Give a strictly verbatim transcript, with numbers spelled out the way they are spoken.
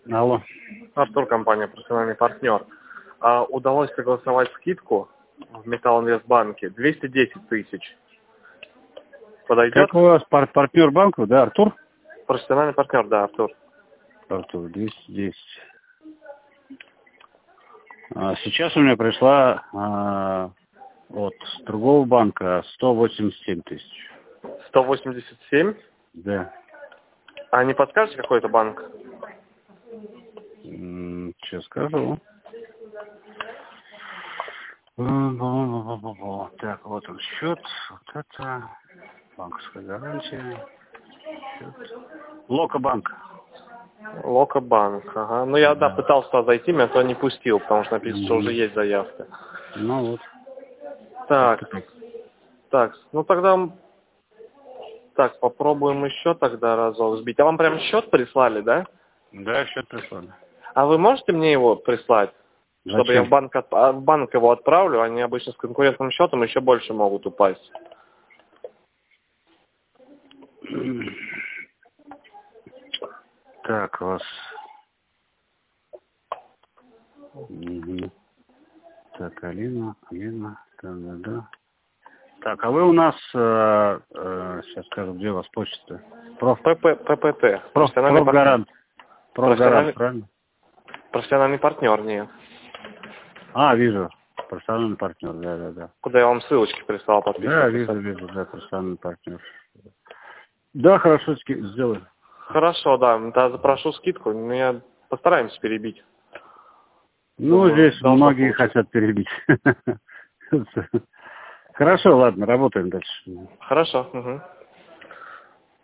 Алло. Артур, компания «Профессиональный партнер». А, удалось согласовать скидку в Металлинвестбанке двести десять тысяч. Подойдет? Как у вас пар партнер банка, да, Артур? Профессиональный партнер, да, Артур. Артур, двести десять. А, сейчас у меня пришла а, от другого банка сто восемьдесят семь тысяч. сто восемьдесят семь? Да. А не подскажете, какой это банк? Сейчас скажу. Так, вот он счет. Вот это. Банковская гарантия. Счет. Локобанк. Локобанк, ага. Ну я, да, Да. пытался туда зайти, меня туда не пустил, потому что написано, что Угу. уже есть заявка. Ну вот. Так, Так. так, ну тогда, так, попробуем еще тогда разок сбить. А вам прям счет прислали, да? Да, счет прислали. А вы можете мне его прислать? Чтобы я в Зачем? банк, от- а, в банк его отправлю, они обычно с конкурентным счетом еще больше могут упасть. Так, у вас... Угу. Так, Алина, Алина, да-да-да. Так, а вы у нас, э, э, сейчас скажу, где у вас почта? Проф, ПП, ППТ, проф, профессиональный партнер. профгарант. Профгарант, Профессиональный, правильно? профессиональный партнер, нет. А, вижу. Профессиональный партнер, да-да-да. Куда я вам ссылочки прислал, Да, подписывайтесь. вижу, вижу, да, профессиональный партнер. Да, хорошо, ски- сделаю. Хорошо, да, тогда запрошу скидку, но я постараемся перебить. Ну, Думаю, здесь должно многие получиться. хотят перебить. Хорошо, ладно, работаем дальше. Хорошо. Угу.